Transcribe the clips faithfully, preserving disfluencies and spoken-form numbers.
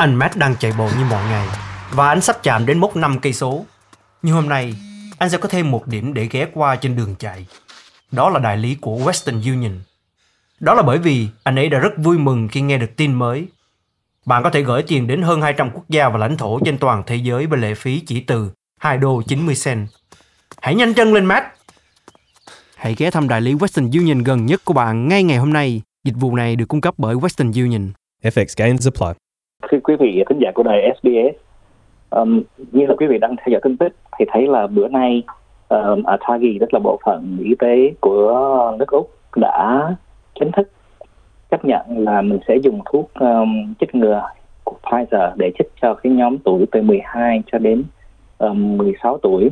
Anh Matt đang chạy bộ như mọi ngày và anh sắp chạm đến mốc năm cây số. Nhưng hôm nay, anh sẽ có thêm một điểm để ghé qua trên đường chạy. Đó là đại lý của Western Union. Đó là bởi vì anh ấy đã rất vui mừng khi nghe được tin mới. Bạn có thể gửi tiền đến hơn hai trăm quốc gia và lãnh thổ trên toàn thế giới với lệ phí chỉ từ hai đô chín mươi cent. Hãy nhanh chân lên, Matt! Hãy ghé thăm đại lý Western Union gần nhất của bạn ngay ngày hôm nay. Dịch vụ này được cung cấp bởi Western Union. F X gains apply. Thưa quý vị thính giả của đài ét bê ét, um, như là quý vị đang theo dõi tin tức thì thấy là bữa nay um, ATAGI, tức là bộ phận y tế của nước Úc, đã chính thức chấp nhận là mình sẽ dùng thuốc um, chích ngừa của Pfizer để chích cho cái nhóm tuổi từ mười hai cho đến um, mười sáu tuổi.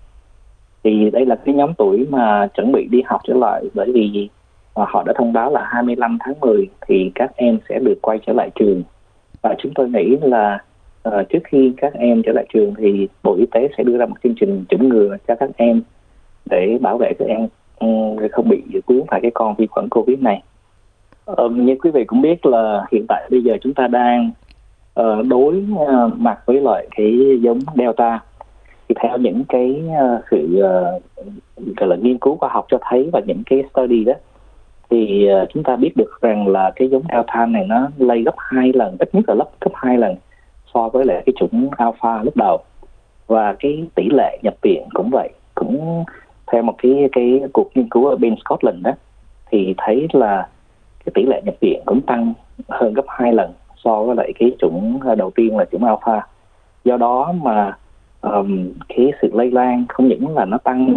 Thì đây là cái nhóm tuổi mà chuẩn bị đi học trở lại, bởi vì uh, họ đã thông báo là hai mươi lăm tháng mười thì các em sẽ được quay trở lại trường. Và chúng tôi nghĩ là uh, trước khi các em trở lại trường thì Bộ Y tế sẽ đưa ra một chương trình chủng ngừa cho các em để bảo vệ các em um, không bị vướng phải cái con vi khuẩn Covid này. Uh, như quý vị cũng biết là hiện tại bây giờ chúng ta đang uh, đối uh, mặt với lại cái giống Delta. Thì theo những cái uh, sự uh, gọi là nghiên cứu khoa học cho thấy và những cái study đó, thì uh, chúng ta biết được rằng là cái giống Delta này nó lây gấp hai lần, ít nhất là gấp gấp hai lần so với lại cái chủng Alpha lúc đầu. Và cái tỷ lệ nhập viện cũng vậy, cũng theo một cái cái cuộc nghiên cứu ở bên Scotland đó, thì thấy là cái tỷ lệ nhập viện cũng tăng hơn gấp hai lần so với lại cái chủng đầu tiên là chủng Alpha. Do đó mà um, cái sự lây lan không những là nó tăng,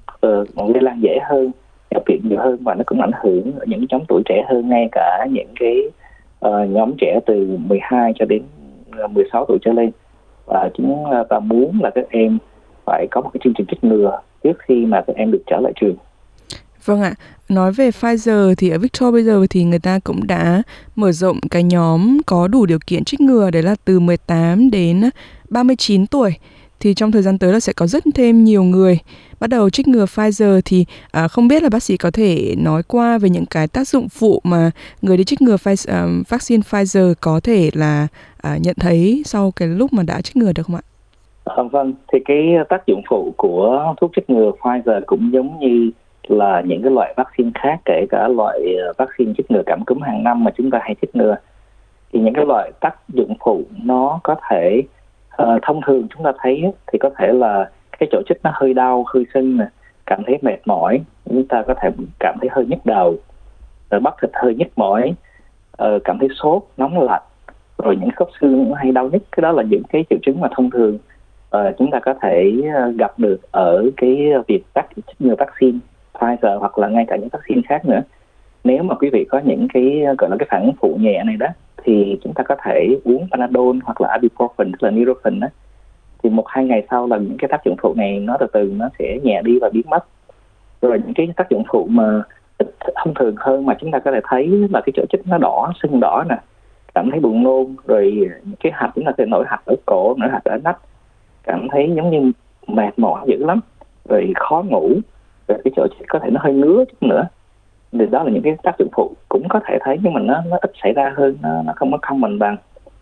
uh, lây lan dễ hơn, nhập viện nhiều hơn, và nó cũng ảnh hưởng ở những nhóm tuổi trẻ hơn, ngay cả những cái uh, nhóm trẻ từ mười hai cho đến mười sáu tuổi trở lên. Và chúng ta muốn là các em phải có một cái chương trình chích ngừa trước khi mà các em được trở lại trường. Vâng ạ, nói về Pfizer thì ở Victoria bây giờ thì người ta cũng đã mở rộng cái nhóm có đủ điều kiện chích ngừa, đấy là từ mười tám đến ba mươi chín tuổi. Thì trong thời gian tới là sẽ có rất thêm nhiều người bắt đầu chích ngừa Pfizer. Thì à, không biết là bác sĩ có thể nói qua về những cái tác dụng phụ mà người đi chích ngừa Pfizer, uh, vaccine Pfizer có thể là à, nhận thấy sau cái lúc mà đã chích ngừa được không ạ? À, vâng, thì cái tác dụng phụ của thuốc chích ngừa Pfizer cũng giống như là những cái loại vaccine khác, kể cả loại vaccine chích ngừa cảm cúm hàng năm mà chúng ta hay chích ngừa. Thì những cái loại tác dụng phụ nó có thể uh, thông thường chúng ta thấy thì có thể là cái chỗ chích nó hơi đau, hơi sưng, cảm thấy mệt mỏi, chúng ta có thể cảm thấy hơi nhức đầu, rồi bắp thịt hơi nhức mỏi, uh, cảm thấy sốt, nóng lạnh, rồi những khớp xương hay đau nhức. Cái đó là những cái triệu chứng mà thông thường uh, chúng ta có thể uh, gặp được ở cái việc tác chích ngừa vaccine Pfizer hoặc là ngay cả những vaccine khác nữa. Nếu mà quý vị có những cái gọi là cái phản ứng phụ nhẹ này đó, thì chúng ta có thể uống Panadol hoặc là Ibuprofen, tức là Nurofen đó. Thì một hai ngày sau là những cái tác dụng phụ này nó từ từ nó sẽ nhẹ đi và biến mất. Rồi những cái tác dụng phụ mà ít thông thường hơn mà chúng ta có thể thấy là cái chỗ chích nó đỏ, sưng đỏ nè, cảm thấy buồn nôn, rồi cái hạch chúng ta sẽ nổi hạch ở cổ, nổi hạch ở nách, cảm thấy giống như mệt mỏi dữ lắm, rồi khó ngủ, rồi cái chỗ chích có thể nó hơi ngứa chút nữa. Thì đó là những cái tác dụng phụ cũng có thể thấy, nhưng mà nó nó ít xảy ra hơn, nó, nó không có common bằng.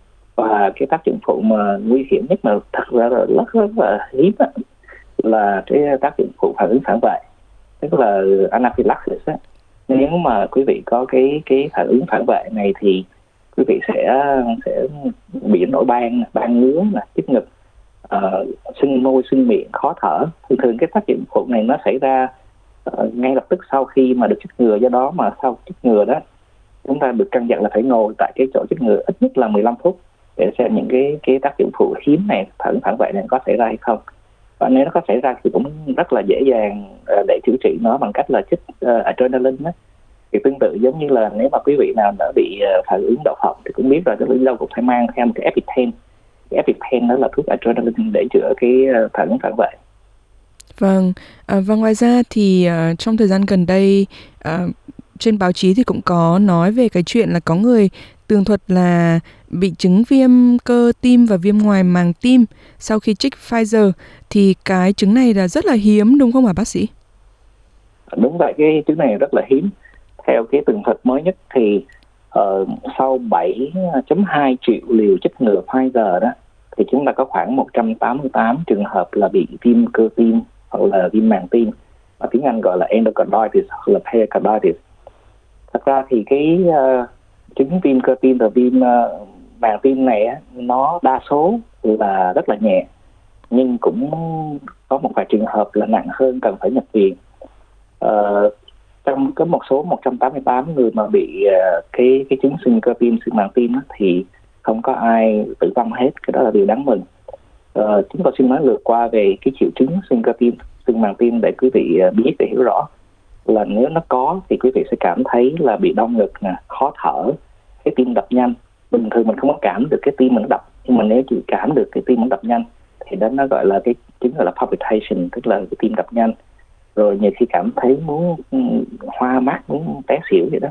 Và cái tác dụng phụ mà nguy hiểm nhất mà thật ra là rất rất là hiếm đó, là cái tác dụng phụ phản ứng phản vệ, tức là anaphylaxis á. Nếu mà quý vị có cái cái phản ứng phản vệ này thì quý vị sẽ sẽ bị nổi ban, ban ngứa, nhức ngực, uh, sưng môi, sưng miệng, khó thở. Thường thường cái tác dụng phụ này nó xảy ra uh, ngay lập tức sau khi mà được chích ngừa. Do đó mà sau chích ngừa đó, chúng ta được căn dặn là phải ngồi tại cái chỗ chích ngừa ít nhất là mười lăm phút để xem những cái cái tác dụng phụ hiếm này, phản phản vệ này có xảy ra hay không. Và nếu nó có xảy ra thì cũng rất là dễ dàng uh, để chữa trị nó bằng cách là chích uh, adrenaline đó. Thì tương tự giống như là nếu mà quý vị nào đã bị uh, phản ứng đậu phộng thì cũng biết rồi, tức là đâu cũng phải mang theo một cái EpiPen. Cái EpiPen đó là thuốc adrenaline để chữa cái uh, phản ứng phản vệ. Vâng, à, và ngoài ra thì uh, trong thời gian gần đây uh, trên báo chí thì cũng có nói về cái chuyện là có người tường thuật là bị chứng viêm cơ tim và viêm ngoài màng tim sau khi chích Pfizer. Thì cái chứng này là rất là hiếm đúng không hả bác sĩ? Đúng vậy, cái chứng này rất là hiếm. Theo cái tường thuật mới nhất thì uh, sau bảy phẩy hai triệu liều chích ngừa Pfizer đó, thì chúng ta có khoảng một trăm tám mươi tám trường hợp là bị viêm cơ tim hoặc là viêm màng tim, và tiếng Anh gọi là endocarditis hoặc là pericarditis. Thật ra thì cái uh, chứng viêm cơ tim và viêm uh, màng tim này á, nó đa số là rất là nhẹ, nhưng cũng có một vài trường hợp là nặng hơn, cần phải nhập viện. Uh, trong có một số một trăm tám mươi tám người mà bị uh, cái cái chứng sưng cơ tim, sưng màng tim á, thì không có ai tử vong hết, cái đó là điều đáng mừng. Uh, chúng tôi xin nói lượt qua về cái triệu chứng sưng cơ tim, sưng màng tim để quý vị uh, biết để hiểu rõ. Là nếu nó có thì quý vị sẽ cảm thấy là bị đau ngực nè, khó thở, cái tim đập nhanh. Bình thường mình không có cảm được cái tim mình đập, nhưng mà nếu chỉ cảm được cái tim mình đập nhanh thì đó nó gọi là cái chứng gọi là palpitation, tức là cái tim đập nhanh. Rồi nhiều khi cảm thấy muốn hoa mắt, muốn té xỉu vậy đó.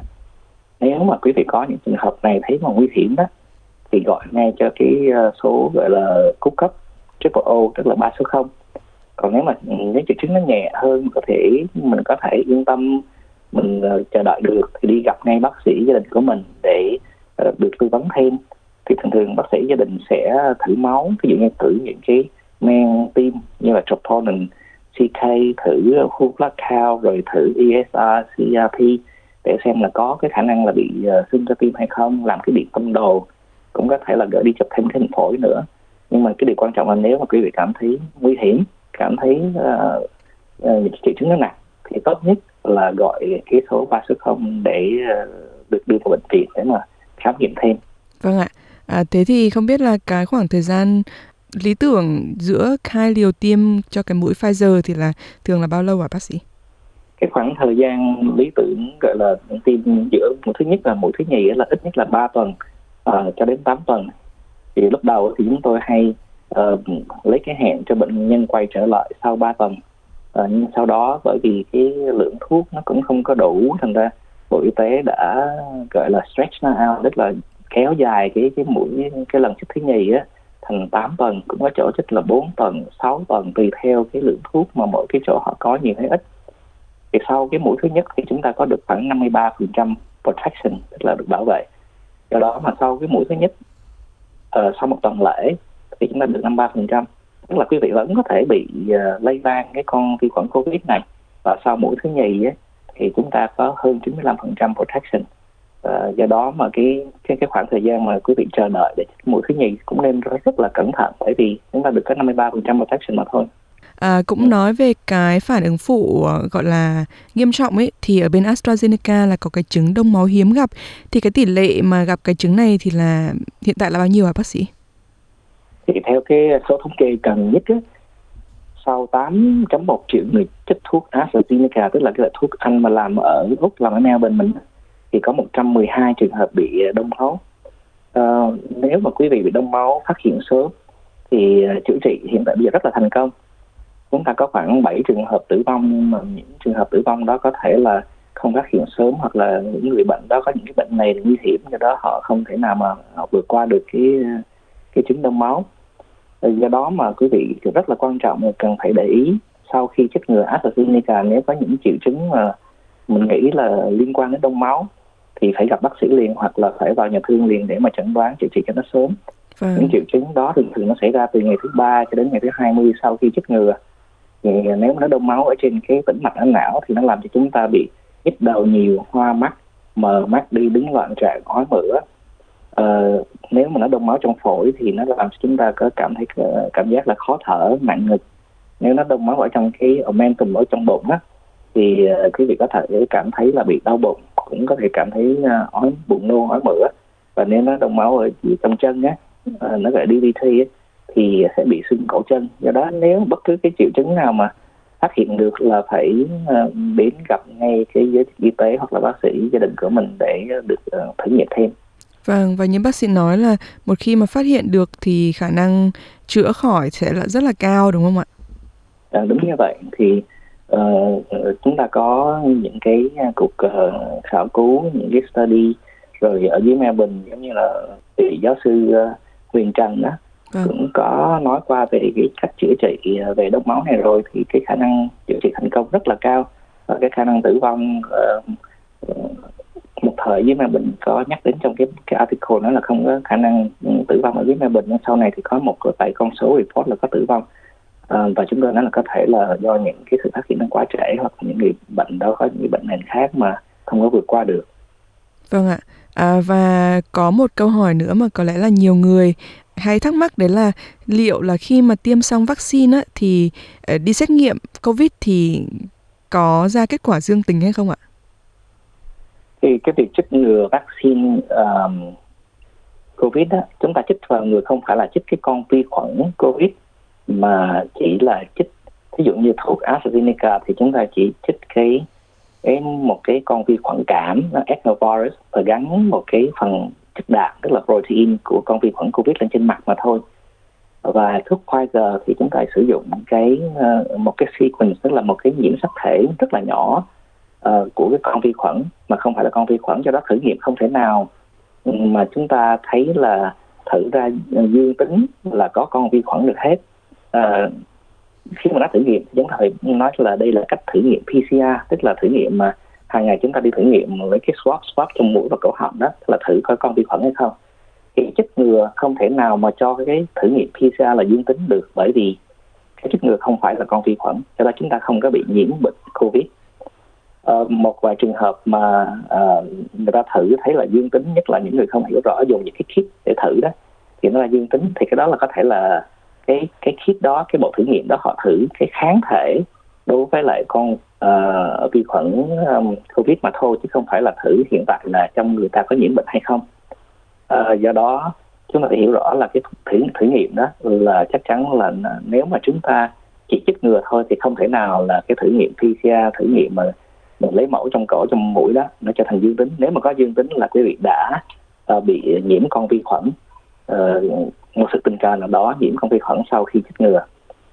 Nếu mà quý vị có những trường hợp này thấy mà nguy hiểm đó, thì gọi ngay cho cái số gọi là cứu cấp triple O, tức là ba số không. Còn nếu mà nếu triệu chứng nó nhẹ hơn, có thể mình có thể yên tâm, mình uh, chờ đợi được thì đi gặp ngay bác sĩ gia đình của mình để uh, được tư vấn thêm. Thì thường thường bác sĩ gia đình sẽ thử máu, ví dụ như thử những cái men tim như là troponin, xê ca, thử whole blood count, rồi thử e ét rờ, xê rờ pê để xem là có cái khả năng là bị uh, sưng cơ tim hay không, làm cái điện tâm đồ, cũng có thể là gửi đi chụp thêm cái hình phổi nữa. Nhưng mà cái điều quan trọng là nếu mà quý vị cảm thấy nguy hiểm, cảm thấy uh, uh, những triệu chứng nó nặng, thì tốt nhất là gọi cái số ba số không để uh, được đưa vào bệnh viện để mà khám nghiệm thêm. Vâng ạ. À, thế thì không biết là cái khoảng thời gian lý tưởng giữa hai liều tiêm cho cái mũi Pfizer thì là thường là bao lâu hả bác sĩ? Cái khoảng thời gian lý tưởng gọi là tiêm giữa mũi thứ nhất và mũi thứ nhì là ít nhất là ba tuần uh, cho đến tám tuần. Thì lúc đầu thì chúng tôi hay uh, lấy cái hẹn cho bệnh nhân quay trở lại sau ba tuần. Uh, nhưng sau đó bởi vì cái lượng thuốc nó cũng không có đủ, thành ra Bộ Y tế đã gọi là stretch nó out, tức là kéo dài cái cái mũi cái lần chích thứ nhì á thành tám tuần, cũng có chỗ chích là bốn tuần, sáu tuần, tùy theo cái lượng thuốc mà mỗi cái chỗ họ có nhiều hay ít. Thì sau cái mũi thứ nhất thì chúng ta có được khoảng năm mươi ba phần trăm protection, tức là được bảo vệ. Do đó mà sau cái mũi thứ nhất, uh, sau một tuần lễ thì chúng ta được năm mươi ba phần trăm, tức là quý vị vẫn có thể bị uh, lây lan cái con vi khuẩn Covid này. Và sau mũi thứ nhì ấy, thì chúng ta có hơn chín mươi lăm phần trăm protection. Uh, do đó mà cái, cái cái khoảng thời gian mà quý vị chờ đợi để chích mũi thứ nhì cũng nên rất, rất là cẩn thận, bởi vì chúng ta được có năm mươi ba phần trăm protection mà thôi. À, cũng nói về cái phản ứng phụ gọi là nghiêm trọng ấy, thì ở bên AstraZeneca là có cái chứng đông máu hiếm gặp, thì cái tỷ lệ mà gặp cái chứng này thì là hiện tại là bao nhiêu hả bác sĩ? Thì theo cái số thống kê gần nhất á, sau tám phẩy một triệu người chích thuốc AstraZeneca, tức là cái loại thuốc Anh mà làm ở Úc, làm ở Melbourne mình, thì có một trăm mười hai trường hợp bị đông máu. À, nếu mà quý vị bị đông máu phát hiện sớm thì chữa trị hiện tại bây giờ rất là thành công. Chúng ta có khoảng bảy trường hợp tử vong, nhưng mà những trường hợp tử vong đó có thể là không phát hiện sớm, hoặc là những người bệnh đó có những cái bệnh này nguy hiểm, do đó họ không thể nào mà họ vượt qua được cái cái chứng đông máu. Do đó mà quý vị rất là quan trọng là cần phải để ý sau khi chích ngừa AstraZeneca, nếu có những triệu chứng mà mình nghĩ là liên quan đến đông máu thì phải gặp bác sĩ liền, hoặc là phải vào nhà thương liền để mà chẩn đoán chữa trị cho nó sớm. Vâng. Những triệu chứng đó thường thường nó xảy ra từ ngày thứ ba cho đến ngày thứ hai mươi sau khi chích ngừa. Thì nếu mà nó đông máu ở trên cái tĩnh mạch ở não thì nó làm cho chúng ta bị nhức đầu nhiều, hoa mắt, mờ mắt đi, đứng loạn trạng, ói mửa. Ờ, nếu mà nó đông máu trong phổi thì nó làm cho chúng ta có cảm thấy cảm giác là khó thở, nặng ngực. Nếu nó đông máu ở trong cái omentum ở trong bụng á, thì uh, quý vị có thể cảm thấy là bị đau bụng, cũng có thể cảm thấy uh, ói buồn nôn, ói mửa. Và nếu nó đông máu ở trong chân á, uh, nó gọi đê vê tê á, thì sẽ bị sưng cổ chân. Do đó nếu bất cứ cái triệu chứng nào mà phát hiện được là phải uh, đến gặp ngay cái giới chức y tế hoặc là bác sĩ gia đình của mình để được uh, thử nghiệm thêm. Vâng, và như bác sĩ nói là một khi mà phát hiện được thì khả năng chữa khỏi sẽ là rất là cao, đúng không ạ? À, đúng như vậy. Thì uh, chúng ta có những cái cuộc uh, khảo cứu, những cái study rồi ở dưới Melbourne, giống như là vị giáo sư uh, Huyền Trần đó, vâng, cũng có nói qua về cái cách chữa trị về đông máu này rồi, thì cái khả năng chữa trị thành công rất là cao, và cái khả năng tử vong uh, một thời viêm gan bệnh có nhắc đến trong cái cái article đó là không có khả năng tử vong ở viêm gan bệnh, nhưng sau này thì có một vài con số report là có tử vong. À, và chúng tôi nói là có thể là do những cái sự phát hiện nó quá trễ, hoặc những người bệnh đó có những bệnh nền khác mà không có vượt qua được. Vâng ạ. À, và có một câu hỏi nữa mà có lẽ là nhiều người hay thắc mắc, đấy là liệu là khi mà tiêm xong vaccine á, thì uh, đi xét nghiệm COVID thì có ra kết quả dương tính hay không ạ? Thì cái việc chích ngừa vaccine um, COVID á, chúng ta chích vào người không phải là chích cái con vi khuẩn COVID, mà chỉ là chích, ví dụ như thuốc AstraZeneca thì chúng ta chỉ chích cái, cái một cái con vi khuẩn cảm, nó adenovirus, và gắn một cái phần chất đạm, tức là protein của con vi khuẩn COVID lên trên mặt mà thôi. Và thuốc Pfizer thì chúng ta sử dụng cái uh, một cái sequence, tức là một cái nhiễm sắc thể rất là nhỏ uh, của cái con vi khuẩn, mà không phải là con vi khuẩn, do đó thử nghiệm không thể nào mà chúng ta thấy là thử ra dương tính là có con vi khuẩn được hết. Uh, khi mà nói thử nghiệm chúng ta phải nói là đây là cách thử nghiệm pê xê rờ, tức là thử nghiệm mà hàng ngày chúng ta đi thử nghiệm với cái swab swab trong mũi và cổ họng, đó là thử coi con vi khuẩn hay không. Thì chích ngừa không thể nào mà cho cái thử nghiệm pê xê rờ là dương tính được, bởi vì cái chích ngừa không phải là con vi khuẩn, cho nên chúng ta không có bị nhiễm bệnh COVID. Ờ, một vài trường hợp mà uh, người ta thử thấy là dương tính, nhất là những người không hiểu rõ dùng những cái kit để thử đó, thì nó là dương tính, thì cái đó là có thể là cái cái kit đó, cái bộ thử nghiệm đó họ thử cái kháng thể đối với lại con uh, vi khuẩn um, COVID mà thôi, chứ không phải là thử hiện tại là trong người ta có nhiễm bệnh hay không. Uh, do đó chúng ta phải hiểu rõ là cái thử, thử nghiệm đó là chắc chắn là nếu mà chúng ta chỉ chích ngừa thôi thì không thể nào là cái thử nghiệm pê xê rờ, thử nghiệm mà mình lấy mẫu trong cổ, trong mũi đó nó trở thành dương tính. Nếu mà có dương tính là quý vị đã uh, bị nhiễm con vi khuẩn, uh, một sự tình cờ nào đó nhiễm con vi khuẩn sau khi chích ngừa.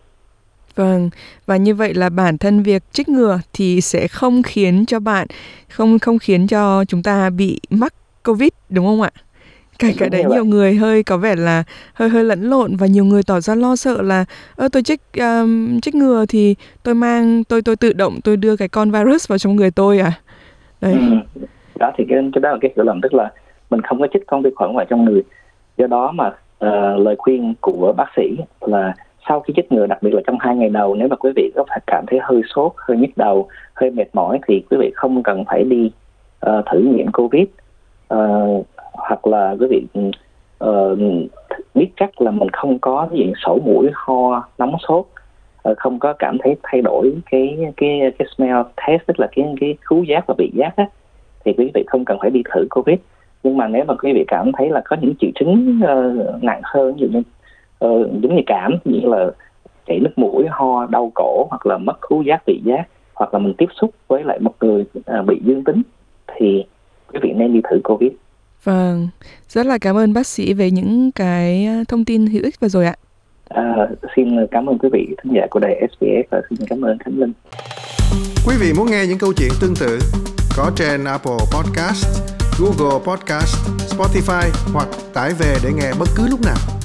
Vâng, và như vậy là bản thân việc chích ngừa thì sẽ không khiến cho bạn, không không khiến cho chúng ta bị mắc COVID, đúng không ạ? Cái cái đấy nhiều người hơi có vẻ là hơi hơi lẫn lộn, và nhiều người tỏ ra lo sợ là ơ tôi chích um, chích ngừa thì tôi mang tôi tôi tự động tôi đưa cái con virus vào trong người tôi à? Đấy. Ừ. Đó thì cái, cái đó là cái hiểu lầm, tức là mình không có chích con vi khuẩn vào trong người. Do đó mà uh, lời khuyên của bác sĩ là sau khi chích ngừa, đặc biệt là trong hai ngày đầu, nếu mà quý vị có phải cảm thấy hơi sốt, hơi nhức đầu, hơi mệt mỏi thì quý vị không cần phải đi uh, thử nghiệm COVID. Uh, hoặc là quý vị uh, biết chắc là mình không có diện sổ mũi, ho, nóng sốt, uh, không có cảm thấy thay đổi cái cái cái smell test, tức là cái cái khứu giác và vị giác á, thì quý vị không cần phải đi thử COVID. Nhưng mà nếu mà quý vị cảm thấy là có những triệu chứng uh, nặng hơn, ví dụ như uh, giống như cảm, như là chảy nước mũi, ho, đau cổ, hoặc là mất khứu giác, vị giác, hoặc là mình tiếp xúc với lại một người uh, bị dương tính, thì quý vị nên đi thử COVID. Vâng, rất là cảm ơn bác sĩ về những cái thông tin hữu ích vừa rồi ạ. À, xin cảm ơn quý vị thính giả của đài ét bê ét và xin cảm ơn Khánh Linh. Quý vị muốn nghe những câu chuyện tương tự có trên Apple Podcast, Google Podcast, Spotify hoặc tải về để nghe bất cứ lúc nào.